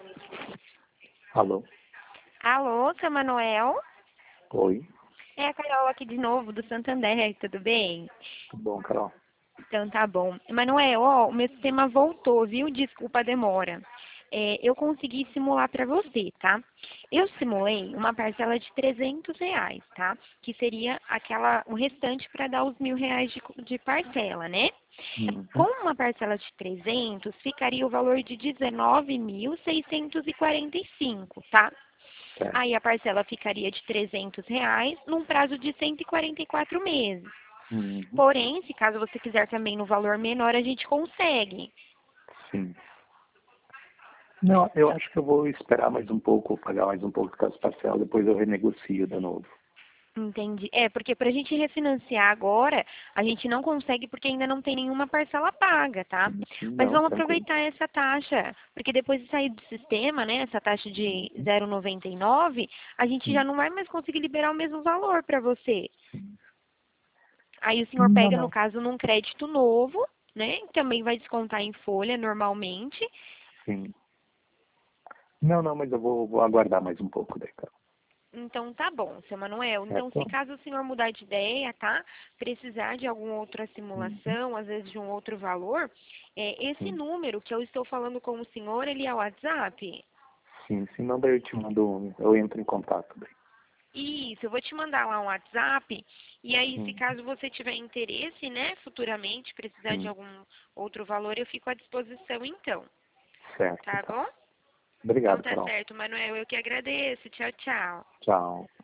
Alô? Alô, seu Manuel? Oi? É a Carol aqui de novo, do Santander, tudo bem? Tudo bom, Carol? Então tá bom. Manuel, ó, o meu sistema voltou, viu? Desculpa a demora. Eu consegui simular para você, tá? Eu simulei uma parcela de R$ 300, tá? Que seria o restante para dar os R$ 1.000 de parcela, né? Uhum. Com uma parcela de 300, ficaria o valor de 19.645, tá? Certo. Aí a parcela ficaria de R$ 300 num prazo de 144 meses. Uhum. Porém, se caso você quiser também no valor menor, a gente consegue. Sim. Não, eu acho que eu vou esperar mais um pouco, pagar mais um pouco das parcelas, depois eu renegocio de novo. Entendi. Porque para a gente refinanciar agora, a gente não consegue porque ainda não tem nenhuma parcela paga, tá? Mas Não, vamos tranquilo. aproveitar essa taxa, porque depois de sair do sistema, né, essa taxa de 0,99, a gente já Sim. não vai mais conseguir liberar o mesmo valor para você. Aí o senhor Não, pega, no não. caso, num crédito novo, né? Também vai descontar em folha normalmente. Sim. Não, não, mas eu vou aguardar mais um pouco daí, Carol. Então tá bom, seu Manuel. Então, se Certo? caso o senhor mudar de ideia, tá? Precisar de alguma outra Uhum. simulação, às vezes de um outro valor, esse Sim. número que eu estou falando com o senhor, ele é o WhatsApp? Sim, se não, daí eu te mando, eu entro em contato daí. Isso, eu vou te mandar lá um WhatsApp. E aí, se Uhum. caso você tiver interesse, né, futuramente, precisar de Sim. algum outro valor, eu fico à disposição então. Certo, Tá tá. bom? Então Obrigado, tá Carol. certo, Manuel. Eu que agradeço. Tchau, tchau. Tchau.